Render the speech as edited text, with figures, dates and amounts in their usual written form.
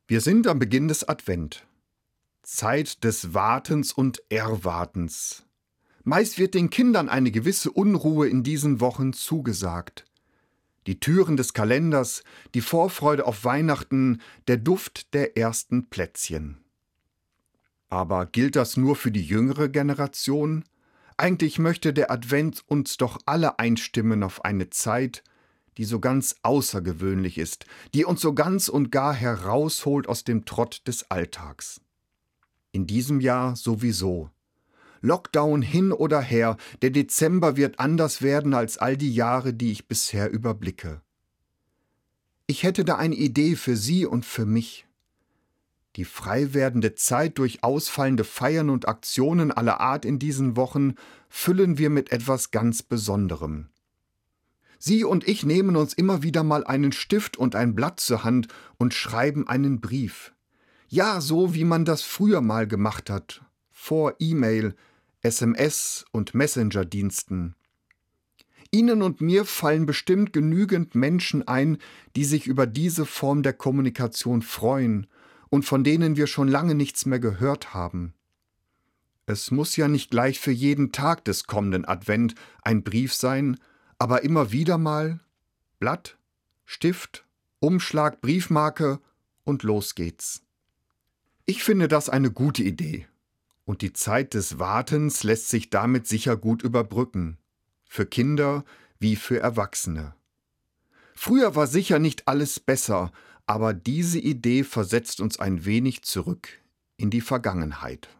Wir sind am Beginn des Advent. Zeit des Wartens und Erwartens. Meist wird den Kindern eine gewisse Unruhe in diesen Wochen zugesagt. Die Türen des Kalenders, die Vorfreude auf Weihnachten, der Duft der ersten Plätzchen. Aber gilt das nur für die jüngere Generation? Eigentlich möchte der Advent uns doch alle einstimmen auf eine Zeit, die so ganz außergewöhnlich ist, die uns so ganz und gar herausholt aus dem Trott des Alltags. In diesem Jahr sowieso. Lockdown hin oder her, der Dezember wird anders werden als all die Jahre, die ich bisher überblicke. Ich hätte da eine Idee für Sie und für mich. Die frei werdende Zeit durch ausfallende Feiern und Aktionen aller Art in diesen Wochen füllen wir mit etwas ganz Besonderem. Sie und ich nehmen uns immer wieder mal einen Stift und ein Blatt zur Hand und schreiben einen Brief. Ja, so wie man das früher mal gemacht hat, vor E-Mail, SMS und Messenger-Diensten. Ihnen und mir fallen bestimmt genügend Menschen ein, die sich über diese Form der Kommunikation freuen und von denen wir schon lange nichts mehr gehört haben. Es muss ja nicht gleich für jeden Tag des kommenden Advent ein Brief sein, aber immer wieder mal Blatt, Stift, Umschlag, Briefmarke und los geht's. Ich finde das eine gute Idee. Und die Zeit des Wartens lässt sich damit sicher gut überbrücken. Für Kinder wie für Erwachsene. Früher war sicher nicht alles besser, aber diese Idee versetzt uns ein wenig zurück in die Vergangenheit.